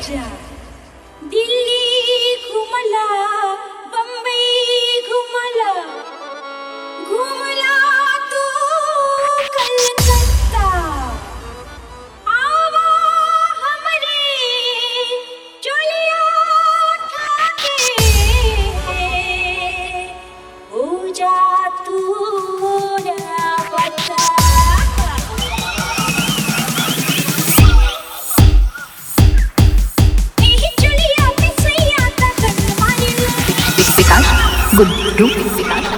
जा दिल्ली घुमला बम्बई घुमला घुमला तू कलकत्ता आवा हमरे चोलिया उठा के हो जा तू मोरा बता विकास गुड्डू विकास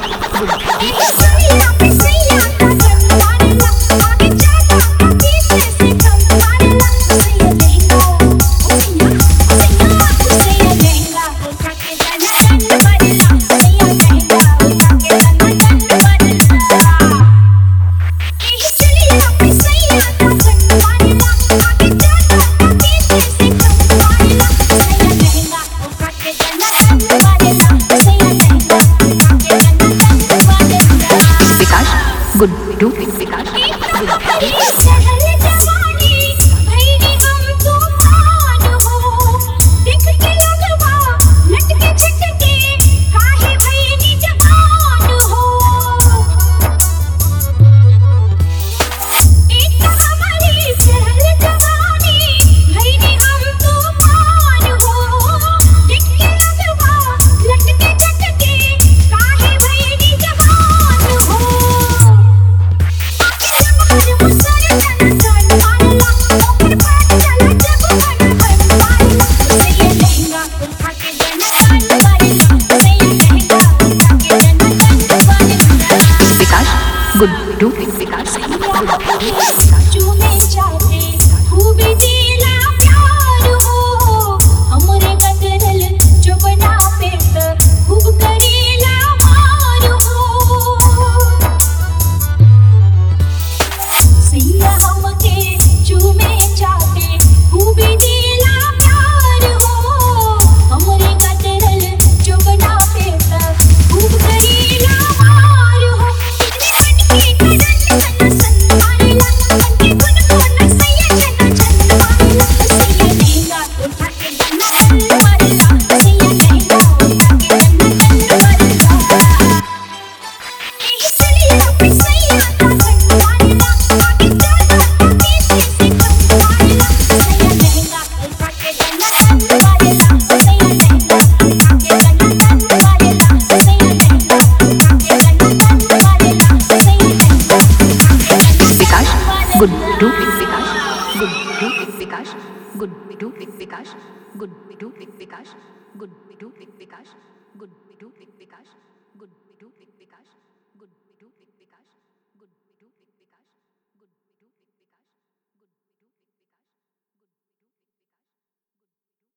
गुड्डू विकास गुड्डू विकास चूमे जाते खूब दिला प्यार हो हमरे गदरल चुबना पे खूब करेला मार हो सैया हमके चूमे जाते खूब दिला प्यार हो हमरे गदरल चुबना पे खूब करेला मार हो गुड्डू विकास गुड्डू विकास गुड्डू विकास गुड्डू विकास गुड्डू विकास गुड्डू विकास गुड्डू